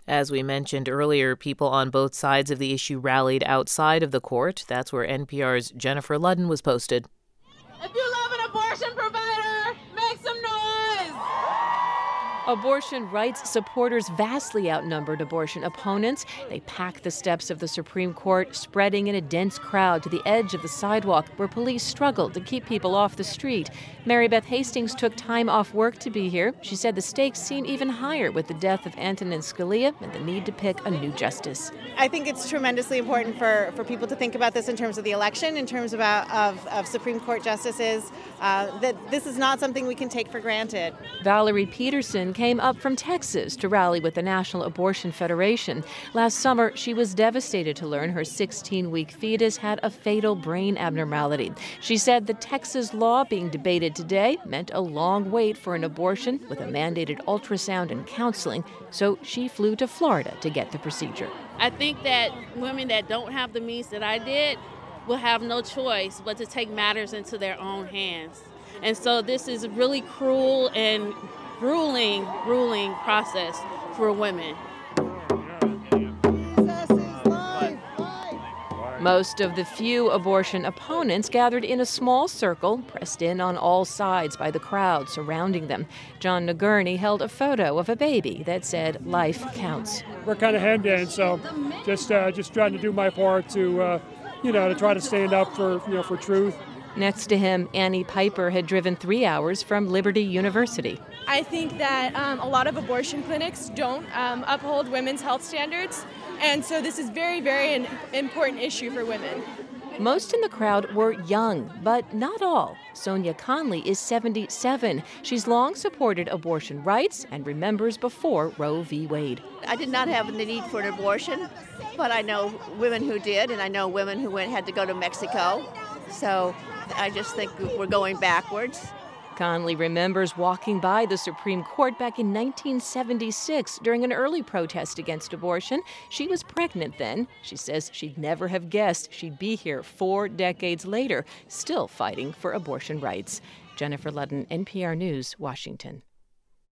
As we mentioned earlier, people on both sides of the issue rallied outside of the court. That's where NPR's Jennifer Ludden was posted. If you love an abortion provider, make some noise! Abortion rights supporters vastly outnumbered abortion opponents. They packed the steps of the Supreme Court, spreading in a dense crowd to the edge of the sidewalk where police struggled to keep people off the street. Mary Beth Hastings took time off work to be here. She said the stakes seem even higher with the death of Antonin Scalia and the need to pick a new justice. I think it's tremendously important for people to think about this in terms of the election, in terms of Supreme Court justices, that this is not something we can take for granted. Valerie Peterson came up from Texas to rally with the National Abortion Federation. Last summer, she was devastated to learn her 16-week fetus had a fatal brain abnormality. She said the Texas law being debated today meant a long wait for an abortion with a mandated ultrasound and counseling, so she flew to Florida to get the procedure. I think that women that don't have the means that I did will have no choice but to take matters into their own hands. And so this is a really cruel and grueling process for women. Most of the few abortion opponents gathered in a small circle, pressed in on all sides by the crowd surrounding them. John Nagurney held a photo of a baby that said, "Life counts." We're kind of hemmed in, so just trying to do my part to try to stand up for truth. Next to him, Annie Piper had driven 3 hours from Liberty University. I think that a lot of abortion clinics don't uphold women's health standards, and so this is very, very an important issue for women. Most in the crowd were young, but not all. Sonia Conley is 77. She's long supported abortion rights and remembers before Roe v. Wade. I did not have the need for an abortion, but I know women who did, and I know women who had to go to Mexico. So I just think we're going backwards. Conley remembers walking by the Supreme Court back in 1976 during an early protest against abortion. She was pregnant then. She says she'd never have guessed she'd be here 4 decades later, still fighting for abortion rights. Jennifer Ludden, NPR News, Washington.